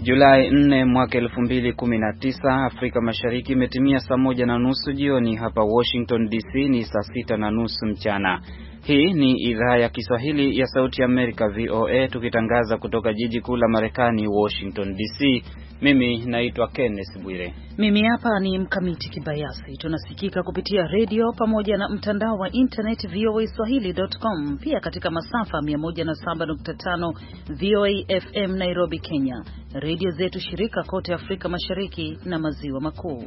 Julai 4 mwaka 2019, Afrika Mashariki imetimia saa 1:30 jioni. Hapa Washington DC ni saa 6:30 mchana. Hii ni idhaa ya Kiswahili ya Sauti ya Amerika VOA, tukitangaza kutoka jiji kuu la Marekani, Washington DC. Mimi naitwa Kenneth Bwire. Mimi hapa ni Mkamiti Kibayasi. Tunasikika kupitia radio pamoja na mtandao wa internet voaswahili.com, pia katika masafa 107.5 VOA FM Nairobi, Kenya. Radio zetu shirika kote Afrika Mashariki na Maziwa Makuu.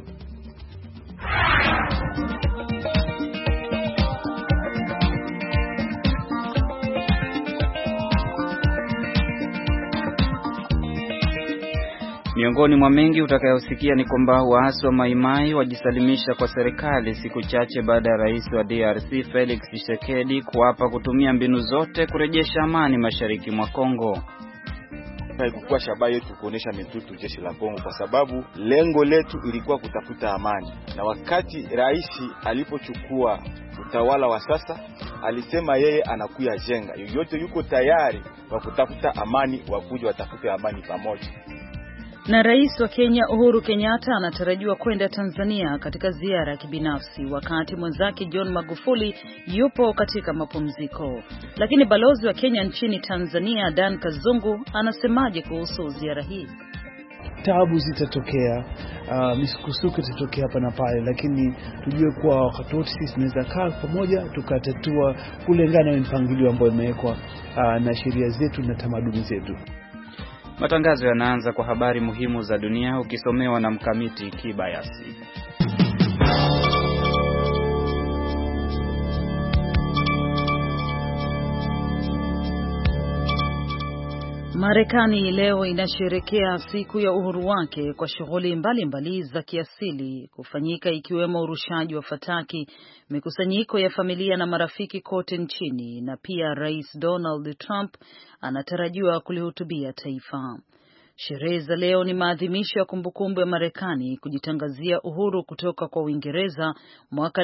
Miongoni mwa mengi utakayosikia ni kwamba waasi wa Maimai wajisalimisha kwa serikali siku chache baada ya rais wa DRC Felix Tshisekedi kuapa kutumia mbinu zote kurejesha amani mashariki mwa Kongo. Haikuwa shabaha yetu kuonesha mitutu jeshi la Kongo, kwa sababu lengo letu ilikuwa kutafuta amani. Na wakati rais alipochukua utawala wa sasa, alisema yeye anakuya jenga, yoyote yuko tayari wa kutafuta amani, wakuja watafute amani pamoja. Na rais wa Kenya Uhuru Kenyatta anatarajiwa kwenda Tanzania katika ziara ya kibinafsi, wakati mwenzake John Magufuli yupo katika mapumziko. Lakini balozi wa Kenya nchini Tanzania Dan Kazungu anasemaje kuhusu ziara hii? Taabu zitatokea, misukosuko itatokea hapa na pale, lakini tujue kuwa wakati wote sisi tunaweza kaa pamoja tukatatua kulingana na mpangilio ambao umewekwa na sheria zetu na tamaduni zetu. Matangazo yanaanza kwa habari muhimu za dunia, ukisomewa na Mkamiti Kibayasi. Marekani leo inasherehekea siku ya uhuru wake kwa shughuli mbalimbali za kiasili kufanyika, ikiwemo urushaji wa fataki, mikusanyiko ya familia na marafiki kote nchini, na pia Rais Donald Trump anatarajiwa kulihutubia taifa. Sherehe za leo ni maadhimisho ya kumbukumbu ya Marekani kujitangazia uhuru kutoka kwa Uingereza mwaka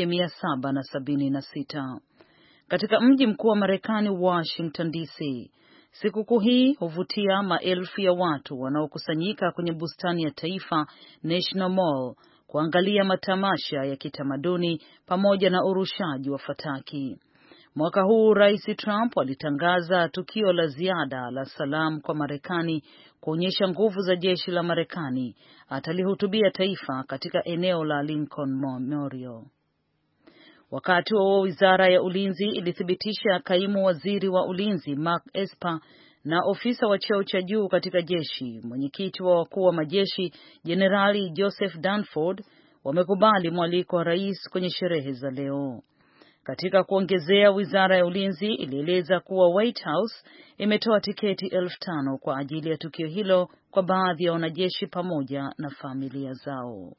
1776. Katika mji mkuu wa Marekani, Washington DC, sikukuu hii huvutia maelfu ya watu wanaokusanyika kwenye bustani ya taifa National Mall kuangalia matamasha ya kitamaduni pamoja na urushaji wa fataki. Mwaka huu Rais Trump alitangaza tukio la ziada la salamu kwa Marekani kuonyesha nguvu za jeshi la Marekani. Atalihutubia taifa katika eneo la Lincoln Memorial. Wakati wa Wizara ya Ulinzi ilithibitisha kaimu waziri wa ulinzi Mark Esper na ofisa wa cheo cha juu katika jeshi, mwenyekiti wa wakuu wa majeshi Jenerali Joseph Dunford, wamekubali mwaliko wa rais kwenye sherehe za leo. Katika kuongezea, Wizara ya Ulinzi ilieleza kuwa White House imetoa tiketi 5,000 kwa ajili ya tukio hilo kwa baadhi ya wanajeshi pamoja na familia zao.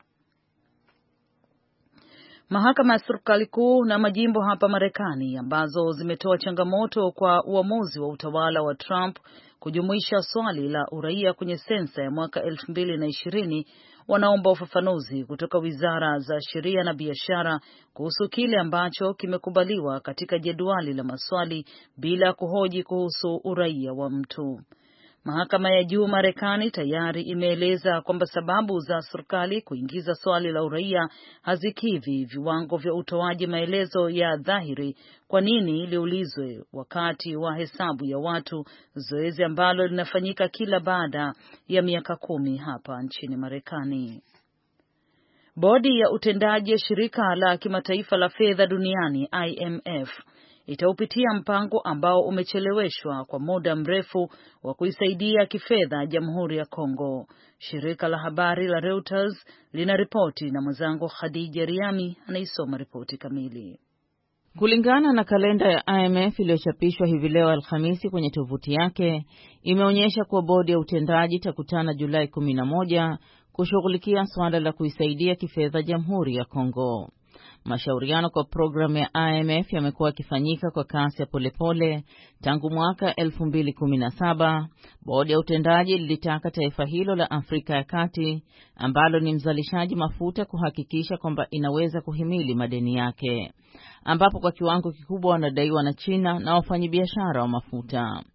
Mahakama ya serikali kuu na majimbo hapa Marekani ambazo zimetoa changamoto kwa uamuzi wa utawala wa Trump kujumuisha swali la uraia kwenye sensa ya mwaka 2020 wanaomba ufafanuzi kutoka wizara za sheria na biashara kuhusu kile ambacho kimekubaliwa katika jedwali la maswali bila kuhoji kuhusu uraia wa mtu. Mahakama ya juu Marekani tayari imeeleza kwamba sababu za serikali kuingiza swali la uraia hazikidhi viwango vya utoaji maelezo ya dhahiri kwa nini liulizwe wakati wa hesabu ya watu, zoezi ambalo linafanyika kila baada ya miaka 10 hapa nchini Marekani. Bodi ya utendaji ya shirika la kimataifa la fedha duniani IMF itaupitia mpango ambao umecheleweshwa kwa muda mrefu wa kuisaidia kifedha Jamhuri ya Kongo. Shirika la habari la Reuters linaripoti na mwenzangu Khadija Riami anaisoma ripoti kamili. Kulingana na kalenda ya IMF iliyochapishwa hivi leo Alhamisi kwenye tovuti yake, imeonyesha kuwa bodi ya utendaji itakutana Julai 11 kushughulikia swala la kuisaidia kifedha Jamhuri ya Kongo. Mashauriano kwa programu ya IMF yamekuwa yakifanyika kwa kasi ya polepole tangu mwaka 2017. Bodi ya utendaji lilitaka taifa hilo la Afrika ya Kati ambalo ni mzalishaji mafuta kuhakikisha kwamba inaweza kuhimili madeni yake, ambapo kwa kiwango kikubwa wanadaiwa na China na wafanyabiashara wa mafuta.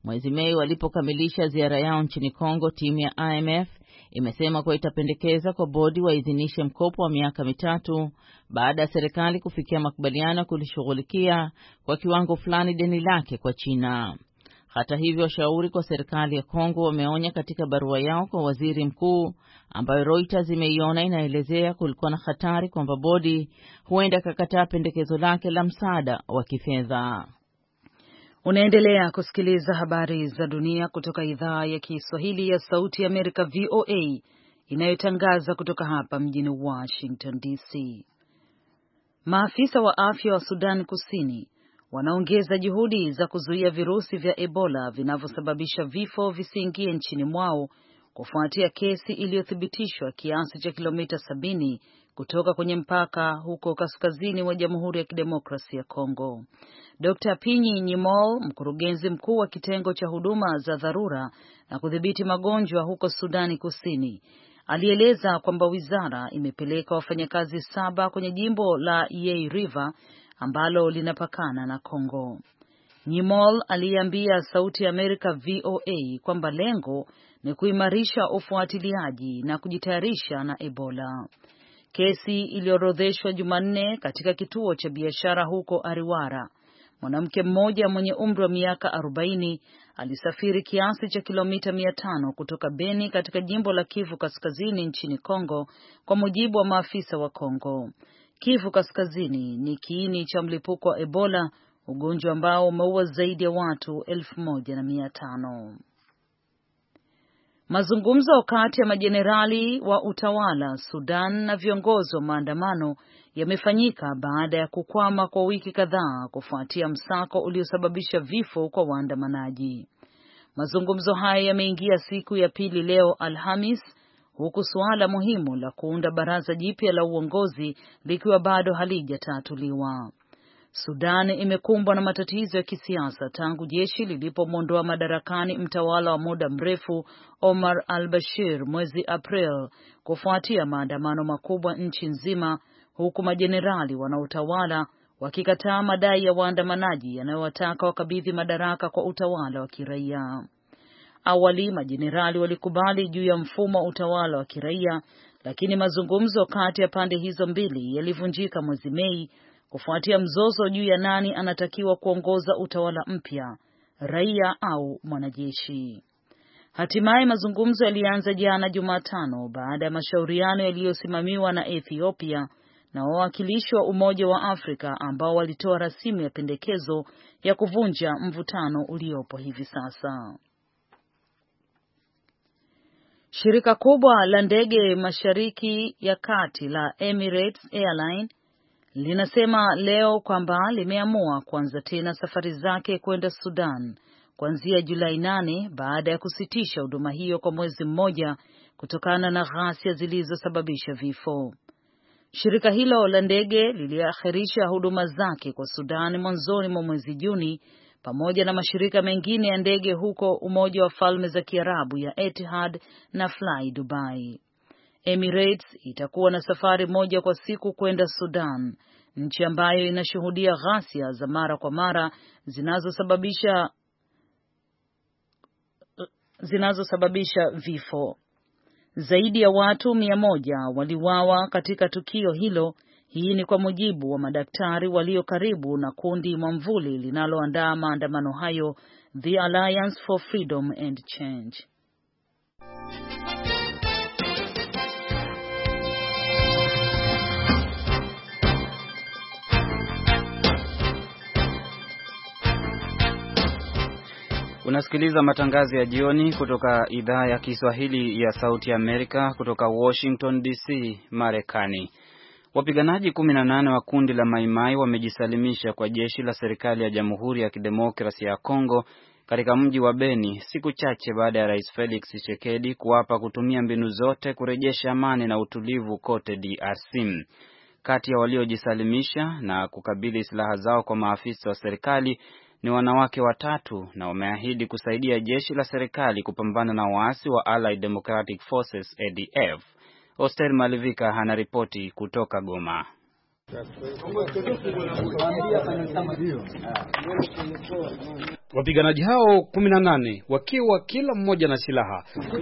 Mwezi Mei walipokamilisha ziara yao nchini Kongo, timu ya IMF imesema kuwa itapendekeza kwa bodi waidhinishe mkopo wa miaka 3 baada ya serikali kufikia makubaliano ya kulishughulikia kwa kiwango fulani deni lake kwa China. Hata hivyo, washauri kwa serikali ya Kongo wameonya katika barua yao kwa waziri mkuu ambayo Reuters imeiona inaelezea kulikuwa na hatari kwamba bodi huenda kakataa pendekezo lake la msaada wa kifedha. Unaendelea kusikiliza habari za dunia kutoka idhaa ya Kiswahili ya Sauti ya Amerika VOA inayotangaza kutoka hapa mjini Washington DC. Maafisa wa afya wa Sudan Kusini wanaongeza juhudi za kuzuia virusi vya Ebola vinavyosababisha vifo visiingie nchini mwao kufuatia kesi iliyothibitishwa kiasi cha kilomita 70 kutoka kwenye mpaka huko kaskazini wa Jamhuri ya Kidemokrasia ya Kongo. Dr. Pinyi Nyimol, mkurugenzi mkuu wa kitengo cha huduma za dharura na kudhibiti magonjwa huko Sudani Kusini, alieleza kwamba wizara imepeleka wafanyakazi 7 kwenye jimbo la Yei River ambalo linapakana na Kongo. Nyimol aliambia Sauti ya Amerika VOA kwamba lengo ni kuimarisha ufuatiliaji na kujitayarisha na Ebola. Kesi iliorodheshwa Jumanne katika kituo cha biashara huko Ariwara. Mwanamke mmoja mwenye umri wa miaka 40 alisafiri kiasi cha kilomita 500 kutoka Beni katika jimbo la Kivu Kaskazini nchini Kongo, kwa mujibu wa maafisa wa Kongo. Kivu Kaskazini ni kiini cha mlipuko wa Ebola, ugonjwa ambao umeua zaidi ya watu 1500. Mazungumzo kati ya majenerali wa utawala Sudan na viongozi wa maandamano yamefanyika baada ya kukwama kwa wiki kadhaa kufuatia msako uliosababisha vifo kwa waandamanaji. Mazungumzo haya yameingia siku ya pili leo Alhamis, huku suala muhimu la kuunda baraza jipya la uongozi likiwa bado halijatatuliwa. Sudan imekumbwa na matatizo ya kisiasa tangu jeshi lilipomwondoa madarakani mtawala wa muda mrefu Omar al-Bashir mwezi April kufuatia maandamano makubwa nchi nzima, huku majenerali wanaotawala wakikataa madai ya waandamanaji yanayowataka wakabidhi madaraka kwa utawala wa kiraia. Awali majenerali walikubali juu ya mfumo wa utawala wa kiraia, lakini mazungumzo kati ya pande hizo mbili yalivunjika mwezi Mei kufuatia mzozo juu ya nani anatakiwa kuongoza utawala mpya, raia au mwanajeshi. Hatimaye mazungumzo yalianza jana Jumatano baada ya mashauriano yaliyosimamiwa na Ethiopia na wawakilishi wa Umoja wa Afrika ambao walitoa rasimu ya pendekezo ya kuvunja mvutano uliopo hivi sasa. Shirika kubwa la ndege Mashariki ya Kati la Emirates Airline linasema leo kwamba limeamua kuanza tena safari zake kwenda Sudan kuanzia Julai 8 baada ya kusitisha huduma hiyo kwa mwezi mmoja kutokana na ghasia zilizosababisha vifo. Shirika hilo la ndege liliakhirisha huduma zake kwa Sudan mwanzoni mwa mwezi Juni pamoja na mashirika mengine ya ndege huko Umoja wa Falme za Kiarabu ya Etihad na Fly Dubai. Emirates itakuwa na safari moja kwa siku kwenda Sudan, nchi ambayo inashuhudia ghasia za mara kwa mara zinazosababisha vifo. Zaidi ya watu 100 waliuawa katika tukio hilo. Hii ni kwa mujibu wa madaktari walio karibu na kundi mwamvuli linaloandaa maandamano hayo, The Alliance for Freedom and Change. Unasikiliza matangazo ya jioni kutoka idhaa ya Kiswahili ya Sauti Amerika kutoka Washington DC, Marekani. Wapiganaji 18 wa kundi la Maimai wamejisalimisha kwa jeshi la serikali ya Jamhuri ya Kidemokrasia ya Kongo katika mji wa Beni siku chache baada ya Rais Felix Tshisekedi kuapa kutumia mbinu zote kurejesha amani na utulivu kote DRC. Kati ya waliojisalimisha na kukabidhi silaha zao kwa maafisa wa serikali ni wanawake 3 na wameahidi kusaidia jeshi la serikali kupambana na waasi wa Allied Democratic Forces ADF. Oster Malivika anaripoti kutoka Goma. Wapiganaji hao 18 wakiwa kila mmoja na silaha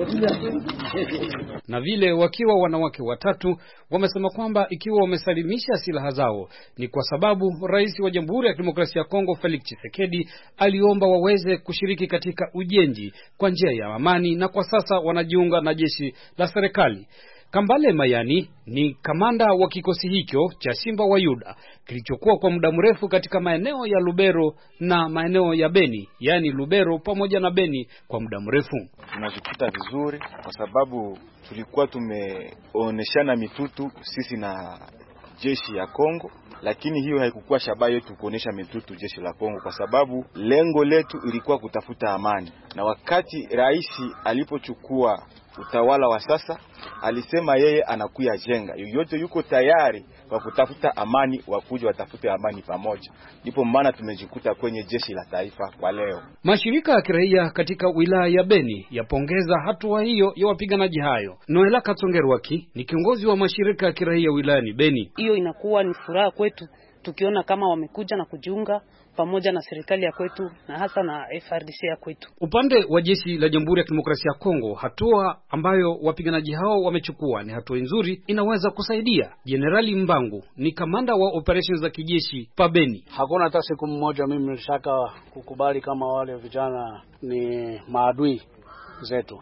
na vile wakiwa wanawake watatu, wamesema kwamba ikiwa wamesalimisha silaha zao ni kwa sababu Rais wa Jamhuri ya Kidemokrasia ya Kongo Felix Tshisekedi aliomba waweze kushiriki katika ujenzi kwa njia ya amani, na kwa sasa wanajiunga na jeshi la serikali. Kambale Mayani ni kamanda wa kikosi hicho cha Simba wa Yuda kilichokuwa kwa muda mrefu katika maeneo ya Lubero na maeneo ya Beni, yani Lubero pamoja na Beni kwa muda mrefu. Tunajikuta vizuri kwa sababu tulikuwa tumeoneshana mitutu sisi na jeshi ya Kongo, lakini hiyo haikukuwa shabaha yetu kuonesha mitutu jeshi la Kongo, kwa sababu lengo letu ilikuwa kutafuta amani. Na wakati rais alipochukua utawala wa sasa, alisema yeye anakuya jenga, yoyote yuko tayari kwa kutafuta amani, wakuja watafute amani pamoja. Ndipo maana tumejikuta kwenye jeshi la taifa kwa leo. Mashirika ya kiraia katika wilaya ya Beni yapongeza hatua hiyo ya wapiganaji hayo. Noela Katsongerwaki ni kiongozi wa mashirika ya kiraia wilayani Beni. Hiyo inakuwa ni furaha kwetu tukiona kama wamekuja na kujiunga pamoja na serikali ya kwetu na hasa na FRDC ya kwetu. Upande wa jeshi la Jamhuri ya Kidemokrasia ya Kongo, hatua ambayo wapiganaji hao wamechukua ni hatua nzuri, inaweza kusaidia. Jenerali Mbangu ni kamanda wa operations za kijeshi pa Beni. Hakuna hata siku mmoja mimi nilishaka kukubali kama wale vijana ni maadui zetu.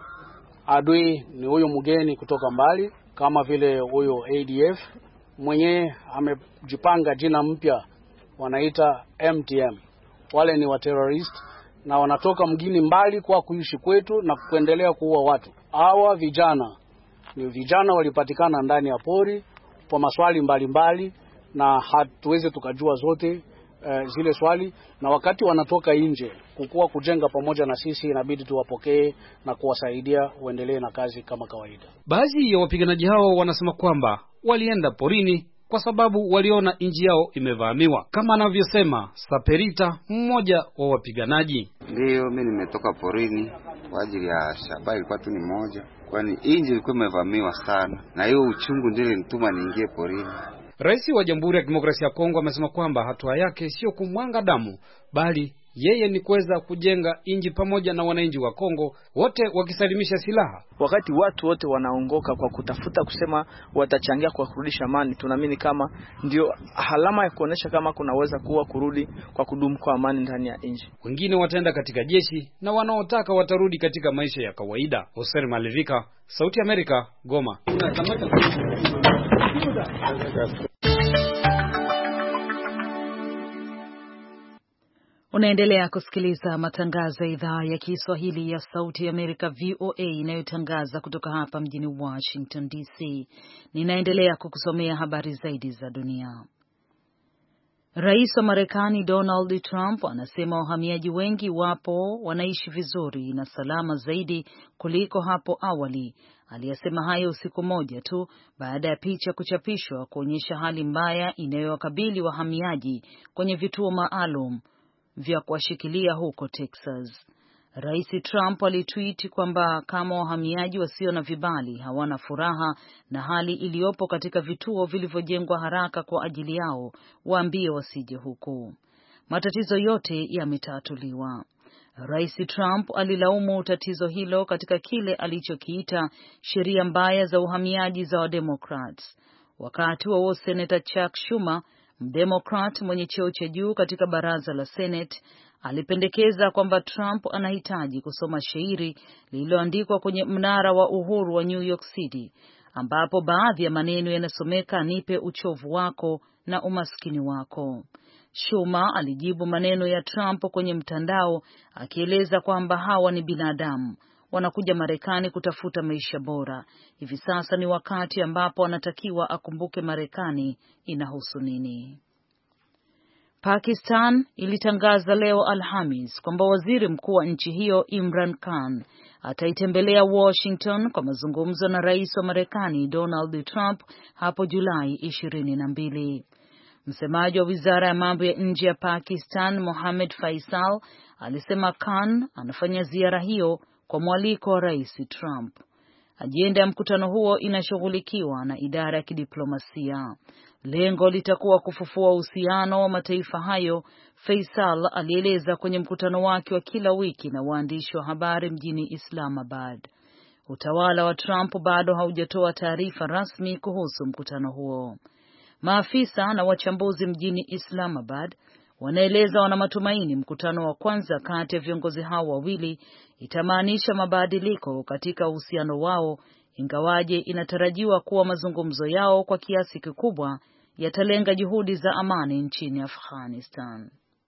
Adui ni huyo mgeni kutoka mbali, kama vile huyo ADF mwenye amejipanga jina mpya wanaita MTM. Wale ni wa terrorist na wanatoka mgini mbali kwa kuishi kwetu na kuendelea kuua watu. Hawa vijana ni vijana walipatikana ndani ya pori kwa maswali mbalimbali na hatuwezi tukajua zote zile swali, na wakati wanatoka nje kukua kujenga pamoja na sisi, inabidi tuwapokee na kuwasaidia uendelee na kazi kama kawaida. Baadhi ya wapiganaji hao wanasema kwamba walienda porini kwa sababu waliona nchi yao imevamiwa, kama anavyosema Saperita, mmoja wa wapiganaji. Ndio, mimi nimetoka porini kwa ajili ya shabaha, ilikuwa tu ni moja, kwani nchi ilikuwa imevamiwa sana, na hiyo uchungu ndio ilinituma niingie porini. Rais wa Jamhuri ya Kidemokrasia ya Kongo amesema kwamba hatua yake sio kumwanga damu, bali yeye ni kuweza kujenga nchi pamoja na wananchi wa Kongo wote wakisalimisha silaha. Wakati watu wote wanaongoka kwa kutafuta kusema watachangia kwa kurudisha amani, tunaamini kama ndio alama ya kuonesha kama kunaweza kuwa kurudi kwa kudumu kwa amani ndani ya nchi. Wengine wataenda katika jeshi na wanaotaka watarudi katika maisha ya kawaida. Hoser Malivika, Sauti ya Amerika, Goma. Unaendelea kusikiliza matangazo ya idhaa ya Kiswahili ya Sauti ya Amerika VOA inayotangaza kutoka hapa mjini Washington DC. Ninaendelea kukusomea habari zaidi za dunia. Rais wa Marekani Donald Trump anasema wahamiaji wengi wapo wanaishi vizuri na salama zaidi kuliko hapo awali. Aliyasema hayo usiku moja tu baada ya picha kuchapishwa kuonyesha hali mbaya inayowakabili wahamiaji kwenye vituo maalum vya kuwashikilia huko Texas. Rais Trump alitweet kwamba kama wahamiaji wasio na vibali hawana furaha na hali iliyopo katika vituo vilivyojengwa haraka kwa ajili yao, waambie wasije huku. Matatizo yote yametatuliwa. Rais Trump alilaumu tatizo hilo katika kile alichokiita sheria mbaya za uhamiaji za Wademokrats. Wakati wa Senator Chuck Schumer, Mdemokrat mwenye cheo cha juu katika baraza la Senate, alipendekeza kwamba Trump anahitaji kusoma shairi lililoandikwa kwenye mnara wa uhuru wa New York City, ambapo baadhi ya maneno yanasomeka nipe uchovu wako na umaskini wako. Schumer alijibu maneno ya Trump kwenye mtandao akieleza kwamba hawa ni binadamu, wanakuja Marekani kutafuta maisha bora. Hivi sasa ni wakati ambapo anatakiwa akumbuke Marekani inahusu nini. Pakistan ilitangaza leo Alhamis kwamba waziri mkuu wa nchi hiyo Imran Khan ataitembelea Washington kwa mazungumzo na rais wa Marekani Donald Trump hapo Julai 22. Msemaji wa wizara ya mambo ya nje ya Pakistan Mohammed Faisal alisema Khan anafanya ziara hiyo kwa mwaliko wa rais Trump. Ajenda ya mkutano huo inashughulikiwa na idara ya kidiplomasia. Lengo litakuwa kufufua uhusiano wa mataifa hayo, Faisal alieleza kwenye mkutano wake wa kila wiki na waandishi wa habari mjini Islamabad. Utawala wa Trump bado haujatoa taarifa rasmi kuhusu mkutano huo. Maafisa na wachambuzi mjini Islamabad wanaeleza wana matumaini mkutano wa kwanza kati ya viongozi hao wawili itamaanisha mabadiliko katika uhusiano wao, ingawaje inatarajiwa kuwa mazungumzo yao kwa kiasi kikubwa yatalenga juhudi za amani nchini Afghanistan.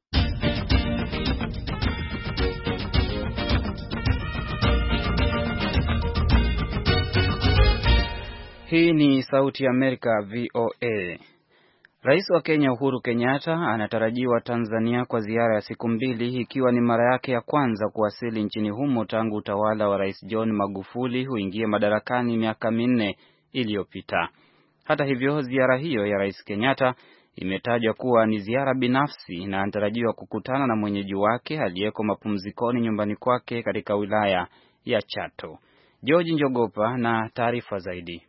Hii ni Sauti ya Amerika, VOA. Rais wa Kenya Uhuru Kenyatta anatarajiwa Tanzania kwa ziara ya siku 2, ikiwa ni mara yake ya kwanza kuwasili nchini humo tangu utawala wa Rais John Magufuli huingia madarakani miaka 4 iliyopita. Hata hivyo, ziara hiyo ya Rais Kenyatta imetajwa kuwa ni ziara binafsi na anatarajiwa kukutana na mwenyeji wake aliyeko mapumzikoni nyumbani kwake katika wilaya ya Chato. George Njogopa na taarifa zaidi.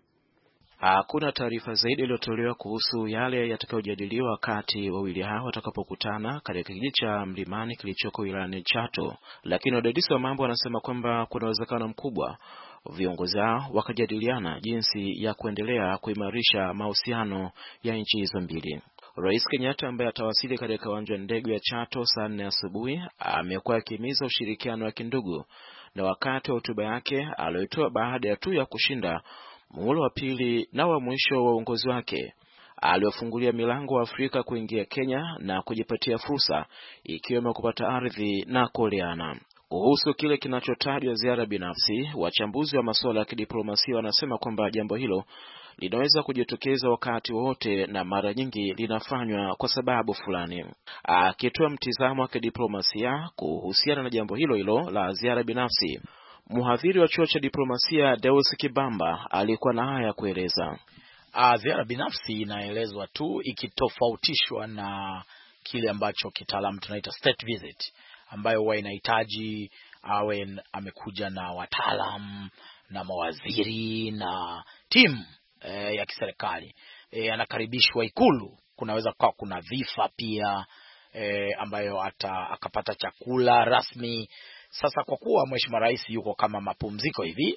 Hakuna taarifa zaidi iliyotolewa kuhusu yale yatakayojadiliwa wakati wawili hao watakapokutana katika kijiji cha Mlimani kilichoko wilayani Chato, lakini wadadisi wa mambo wanasema kwamba kuna uwezekano mkubwa viongozi hao wakajadiliana jinsi ya kuendelea kuimarisha mahusiano ya nchi hizo mbili. Rais Kenyatta ambaye atawasili katika uwanja wa ndege wa Chato saa 4 asubuhi amekuwa akihimiza ushirikiano wa kindugu, na wakati wa hotuba yake aliyotoa baada ya tu ya kushinda muhula wa pili na wa mwisho wa uongozi wake, aliofungulia milango wa Afrika kuingia Kenya na kujipatia fursa ikiwemo kupata ardhi na kuoleana. Kuhusu kile kinachotajwa ziara binafsi, wachambuzi wa masuala ya kidiplomasia wanasema kwamba jambo hilo linaweza kujitokeza wakati wote na mara nyingi linafanywa kwa sababu fulani. Akitoa mtizamo wa kidiplomasia kuhusiana na jambo hilo la ziara binafsi, mhadhiri wa chuo cha diplomasia Deus Kibamba alikuwa na haya kueleza. Ziara binafsi inaelezwa tu ikitofautishwa na kile ambacho kitaalamu tunaita state visit, ambayo huwa inahitaji awe amekuja na wataalamu na mawaziri na timu ya kiserikali. Anakaribishwa Ikulu, kunaweza kuwa kuna dhifa pia ambayo akapata chakula rasmi. Sasa kwa kuwa Mheshimiwa Rais yuko kama mapumziko hivi,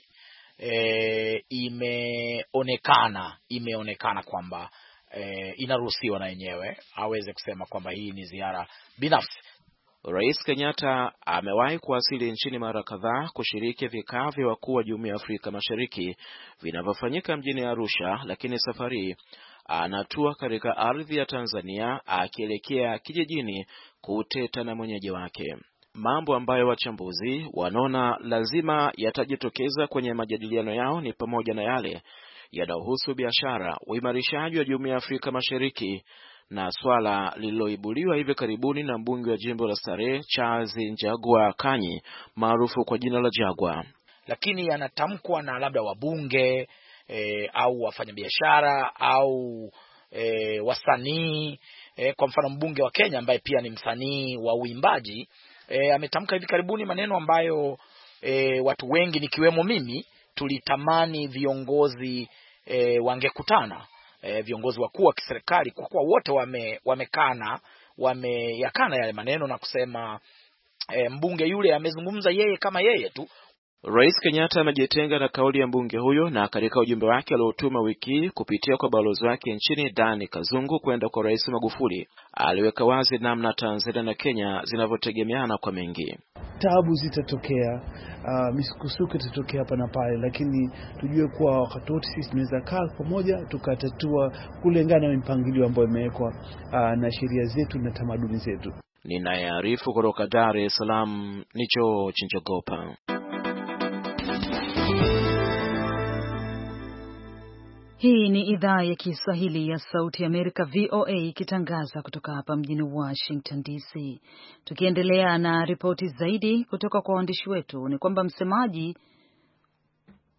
imeonekana kwamba inaruhusiwa na yenyewe aweze kusema kwamba hii ni ziara binafsi. Rais Kenyatta amewahi kuwasili nchini mara kadhaa kushiriki vikao vya wakuu wa Jumuiya ya Afrika Mashariki vinavyofanyika mjini Arusha, lakini safari anatua katika ardhi ya Tanzania akielekea kijijini kuteta na mwenyeji wake. Mambo ambayo wachambuzi wanaona lazima yatajitokeza kwenye majadiliano yao ni pamoja na yale yanayohusu biashara, uimarishaji wa Jumuiya ya Afrika Mashariki na swala lililoibuliwa hivi karibuni na mbunge wa jimbo la Starehe Charles Njagua Kanyi maarufu kwa jina la Jagwa. Lakini yanatamkwa na labda wabunge au wafanyabiashara au wasanii. Kwa mfano mbunge wa Kenya ambaye pia ni msanii wa uimbaji ametamka hivi karibuni maneno ambayo watu wengi nikiwemo mimi tulitamani viongozi wangekutana, viongozi wakuu wa kiserikali, kwa kuwa wote wameyakana yale maneno na kusema mbunge yule amezungumza yeye kama yeye tu. Rais Kenyatta amejitenga na kauli ya mbunge huyo, na katika ujumbe wake aliotuma wiki kupitia kwa balozi wake nchini Dani Kazungu kwenda kwa Rais Magufuli, aliweka wazi namna Tanzania na Kenya zinavyotegemeana kwa mengi. Taabu zitatokea, misukosuko itatokea hapa na pale, lakini tujue kuwa wakati wote sisi tunaweza kaa pamoja tukatatua kulingana na mpangilio ambao imewekwa na sheria zetu na tamaduni zetu. Ninayearifu kutoka Dar es Salaam ni George Njogopa. Hii ni idhaa ya Kiswahili ya Sauti ya Amerika, VOA, ikitangaza kutoka hapa mjini Washington DC. Tukiendelea na ripoti zaidi kutoka kwa waandishi wetu, ni kwamba msemaji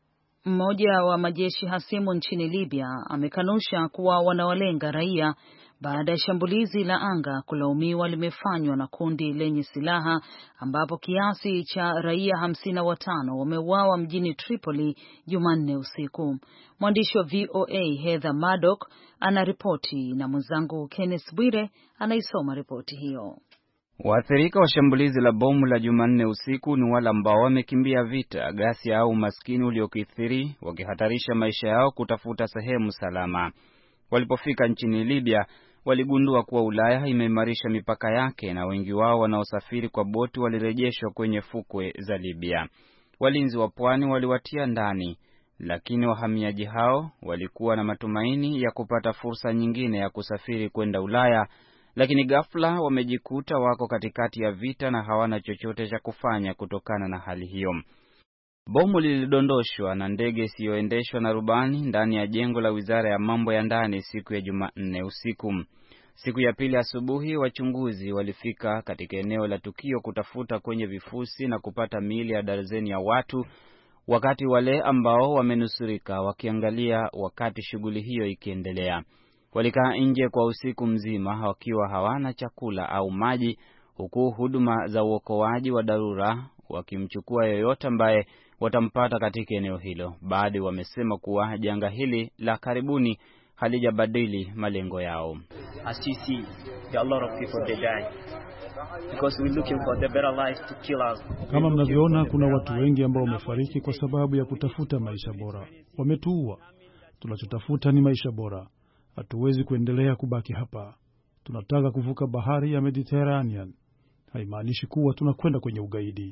mmoja wa majeshi hasimu nchini Libya amekanusha kuwa wanawalenga raia baada ya shambulizi la anga kulaumiwa limefanywa na kundi lenye silaha ambapo kiasi cha raia 55 wameuawa mjini Tripoli Jumanne usiku. Mwandishi wa VOA Heather Maddock anaripoti na mwenzangu Kenneth Bwire anaisoma ripoti hiyo. Waathirika wa shambulizi la bomu la Jumanne usiku ni wale ambao wamekimbia vita, ghasia au umaskini uliokithiri, wakihatarisha maisha yao kutafuta sehemu salama. Walipofika nchini Libya, waligundua kuwa Ulaya imeimarisha mipaka yake na wengi wao wanaosafiri kwa boti walirejeshwa kwenye fukwe za Libya. Walinzi wa pwani waliwatia ndani, lakini wahamiaji hao walikuwa na matumaini ya kupata fursa nyingine ya kusafiri kwenda Ulaya, lakini ghafla wamejikuta wako katikati ya vita na hawana chochote cha kufanya kutokana na hali hiyo. Bomu lilidondoshwa na ndege isiyoendeshwa na rubani ndani ya jengo la Wizara ya Mambo ya Ndani siku ya Jumanne usiku. Siku ya pili asubuhi, wachunguzi walifika katika eneo la tukio kutafuta kwenye vifusi na kupata miili ya darzeni ya watu, wakati wale ambao wamenusurika wakiangalia wakati shughuli hiyo ikiendelea. Walikaa nje kwa usiku mzima wakiwa hawana chakula au maji, huku huduma za uokoaji wa dharura wakimchukua yoyote ambaye watampata katika eneo hilo. Baadhi wamesema kuwa janga hili la karibuni halijabadili malengo yao. As you see, there are a lot of people they die because we're looking for the better life to kill us. Kama mnavyoona, kuna watu wengi ambao wamefariki kwa sababu ya kutafuta maisha bora. Wametuua. Tunachotafuta ni maisha bora. Hatuwezi kuendelea kubaki hapa. Tunataka kuvuka bahari ya Mediterranean. Haimaanishi kuwa tunakwenda kwenye ugaidi.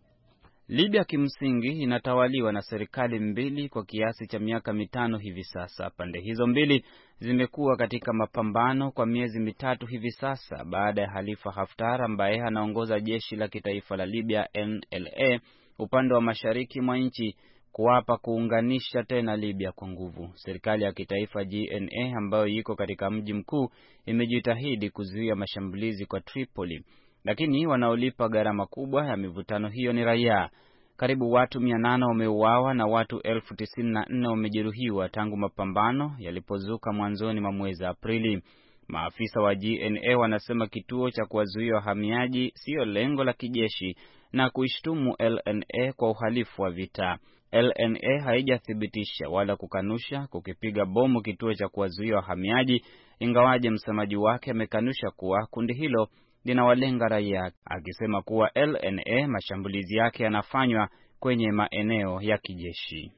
Libya kimsingi inatawaliwa na serikali mbili kwa kiasi cha miaka 5 hivi sasa. Pande hizo mbili zimekuwa katika mapambano kwa miezi 3 hivi sasa baada ya Khalifa Haftar ambaye anaongoza jeshi la kitaifa la Libya NLA upande wa mashariki mwa nchi kuapa kuunganisha tena Libya kwa nguvu. Serikali ya kitaifa GNA ambayo iko katika mji mkuu imejitahidi kuzuia mashambulizi kwa Tripoli, lakini wanaolipa gharama kubwa ya mivutano hiyo ni raia. Karibu watu 800 wameuawa na watu 1094 wamejeruhiwa tangu mapambano yalipozuka mwanzoni mwa mwezi Aprili. Maafisa wa GNA wanasema kituo cha kuwazuia wahamiaji sio lengo la kijeshi na kuishtumu LNA kwa uhalifu wa vita. LNA haijathibitisha wala kukanusha kukipiga bomu kituo cha kuwazuia wahamiaji, ingawaje msemaji wake amekanusha kuwa kundi hilo linawalenga raia, akisema kuwa LNA mashambulizi yake yanafanywa kwenye maeneo ya kijeshi.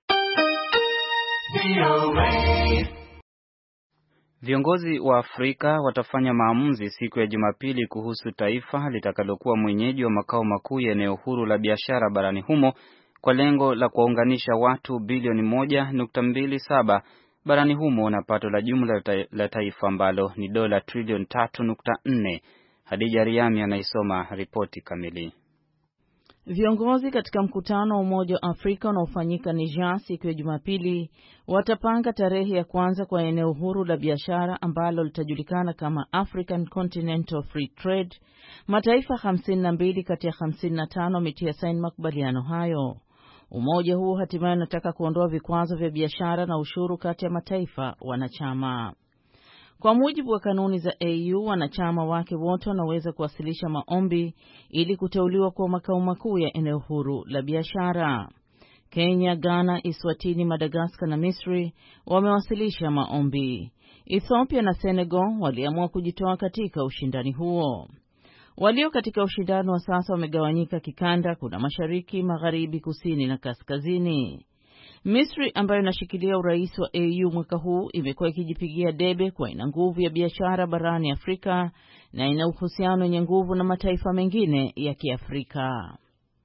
Viongozi wa Afrika watafanya maamuzi siku ya Jumapili kuhusu taifa litakalokuwa mwenyeji wa makao makuu ya eneo huru la biashara barani humo kwa lengo la kuwaunganisha watu bilioni 1.27 barani humo na pato la jumla la taifa ambalo ni dola trilioni 3.4. Hadija Riami anaisoma ripoti kamili. Viongozi katika mkutano wa Umoja wa Afrika unaofanyika Niger siku ya Jumapili watapanga tarehe ya kwanza kwa eneo huru la biashara ambalo litajulikana kama African Continental Free Trade. Mataifa 52 kati ya 55 wametia saini makubaliano hayo. Umoja huu hatimaye unataka kuondoa vikwazo vya biashara na ushuru kati ya mataifa wanachama. Kwa mujibu wa kanuni za AU, wanachama wake wote wanaweza kuwasilisha maombi ili kuteuliwa kwa makao makuu ya eneo huru la biashara. Kenya, Ghana, Eswatini, Madagascar na Misri wamewasilisha maombi. Ethiopia na Senegal waliamua kujitoa katika ushindani huo. Walio katika ushindani wa sasa wamegawanyika kikanda, kuna mashariki, magharibi, kusini na kaskazini. Misri ambayo inashikilia urais wa AU mwaka huu imekuwa ikijipigia debe kwa ina nguvu ya biashara barani Afrika na ina uhusiano wenye nguvu na mataifa mengine ya Kiafrika.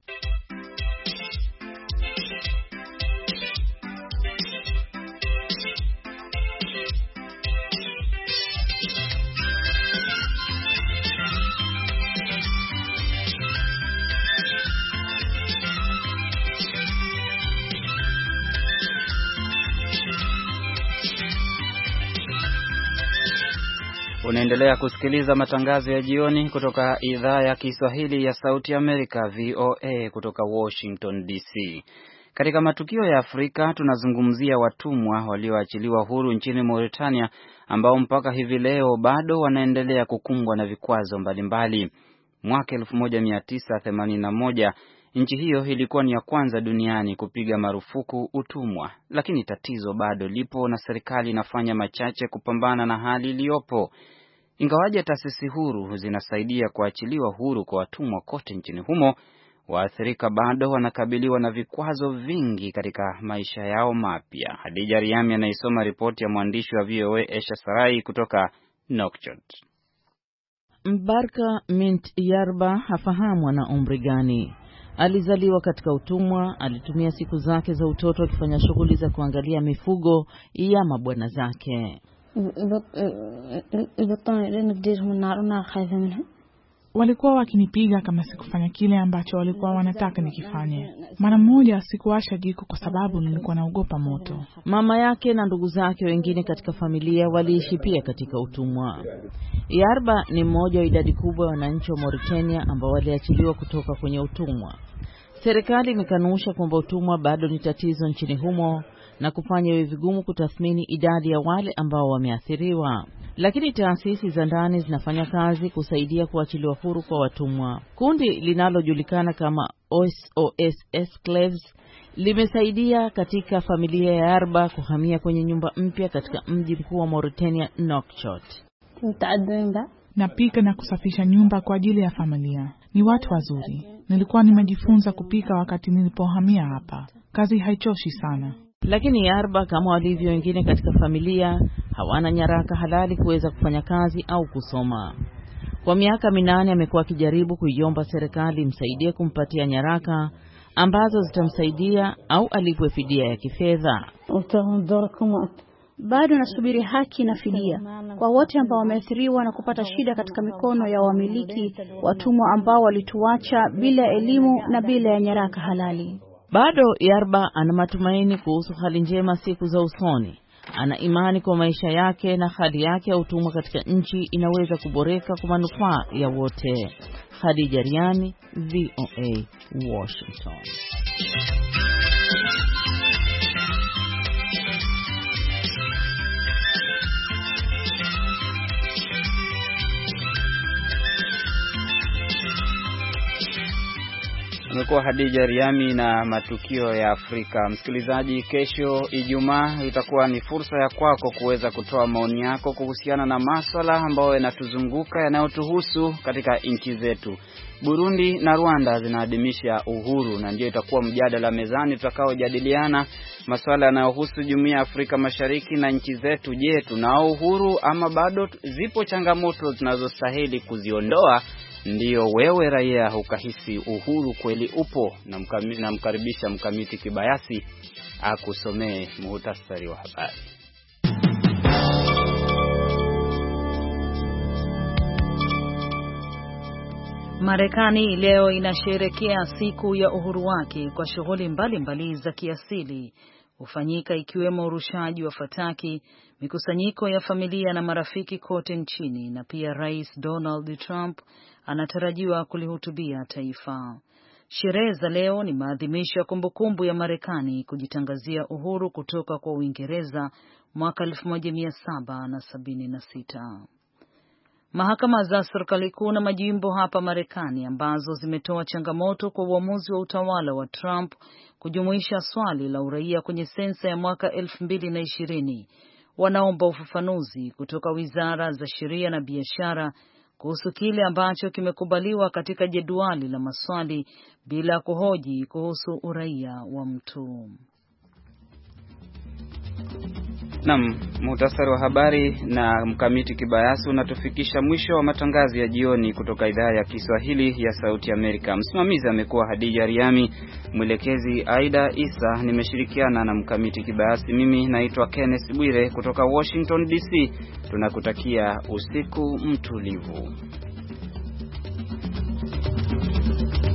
Unaendelea kusikiliza matangazo ya jioni kutoka idhaa ya Kiswahili ya Sauti Amerika, VOA, kutoka Washington DC. Katika matukio ya Afrika tunazungumzia watumwa walioachiliwa huru nchini Mauritania ambao mpaka hivi leo bado wanaendelea kukumbwa na vikwazo mbalimbali. Mwaka 1981 nchi hiyo ilikuwa ni ya kwanza duniani kupiga marufuku utumwa, lakini tatizo bado lipo na serikali inafanya machache kupambana na hali iliyopo. Ingawaje taasisi huru zinasaidia kuachiliwa huru kwa watumwa kote nchini humo, waathirika bado wanakabiliwa na vikwazo vingi katika maisha yao mapya. Hadija Riami anaisoma ripoti ya mwandishi wa VOA Esha Sarai kutoka Nouakchott. Mbarka Mint Yarba hafahamu ana umri gani. Alizaliwa katika utumwa, alitumia siku zake za utoto akifanya shughuli za kuangalia mifugo ya mabwana zake. Walikuwa wakinipiga kama sikufanya kile ambacho walikuwa wanataka nikifanye. Mara moja sikuwasha jiko kwa sababu nilikuwa naogopa moto. Mama yake na ndugu zake wengine katika familia waliishi pia katika utumwa. Yarba ni mmoja wa idadi kubwa ya wananchi wa Mauritania ambao waliachiliwa kutoka kwenye utumwa. Serikali imekanusha kwamba utumwa bado ni tatizo nchini humo na kufanya iwe vigumu kutathmini idadi ya wale ambao wameathiriwa. Lakini taasisi za ndani zinafanya kazi kusaidia kuachiliwa huru kwa watumwa. Kundi linalojulikana kama SOS Esclaves limesaidia katika familia ya Yarba kuhamia kwenye nyumba mpya katika mji mkuu wa Mauritania, Nouakchott. Napika na kusafisha nyumba kwa ajili ya familia. Ni watu wazuri. Nilikuwa nimejifunza kupika wakati nilipohamia hapa. Kazi haichoshi sana. Lakini Yarba kama walivyo wengine katika familia hawana nyaraka halali kuweza kufanya kazi au kusoma. Kwa miaka 8 amekuwa akijaribu kuiomba serikali imsaidie kumpatia nyaraka ambazo zitamsaidia au alipwe fidia ya kifedha. Bado nasubiri haki na fidia kwa wote ambao wameathiriwa na kupata shida katika mikono ya wamiliki watumwa ambao walituacha bila elimu na bila ya nyaraka halali. Bado Yarba ana matumaini kuhusu hali njema siku za usoni. Ana imani kwa maisha yake na hali yake ya utumwa katika nchi inaweza kuboreka kwa manufaa ya wote. Hadija Riami, VOA, Washington. Amekuwa Hadija Riami na matukio ya Afrika. Msikilizaji, kesho Ijumaa itakuwa ni fursa ya kwako kuweza kutoa maoni yako kuhusiana na masuala ambayo yanatuzunguka yanayotuhusu katika nchi zetu. Burundi na Rwanda zinaadhimisha uhuru na ndio itakuwa mjadala mezani tutakaojadiliana masuala yanayohusu Jumuiya ya Afrika Mashariki na nchi zetu. Je, tunao uhuru ama bado zipo changamoto tunazostahili kuziondoa? Ndiyo wewe raia ukahisi uhuru kweli upo, na mkaribisha Mkamiti Kibayasi akusomee muhtasari wa habari. Marekani leo inasherehekea siku ya uhuru wake kwa shughuli mbalimbali za kiasili hufanyika ikiwemo urushaji wa fataki, mikusanyiko ya familia na marafiki kote nchini, na pia Rais Donald Trump anatarajiwa kulihutubia taifa. Sherehe za leo ni maadhimisho ya kumbukumbu ya Marekani kujitangazia uhuru kutoka kwa Uingereza mwaka 1776. Mahakama za serikali kuu na majimbo hapa Marekani ambazo zimetoa changamoto kwa uamuzi wa utawala wa Trump kujumuisha swali la uraia kwenye sensa ya mwaka 2020 wanaomba ufafanuzi kutoka wizara za sheria na biashara kuhusu kile ambacho kimekubaliwa katika jedwali la maswali bila kuhoji kuhusu uraia wa mtu. Naam, muhtasari wa habari na Mkamiti Kibayasi unatufikisha mwisho wa matangazo ya jioni kutoka idhaa ya Kiswahili ya Sauti Amerika. Msimamizi amekuwa Hadija Riami, mwelekezi Aida Isa, nimeshirikiana na Mkamiti Kibayasi. Mimi naitwa Kenneth Bwire kutoka Washington DC. Tunakutakia usiku mtulivu.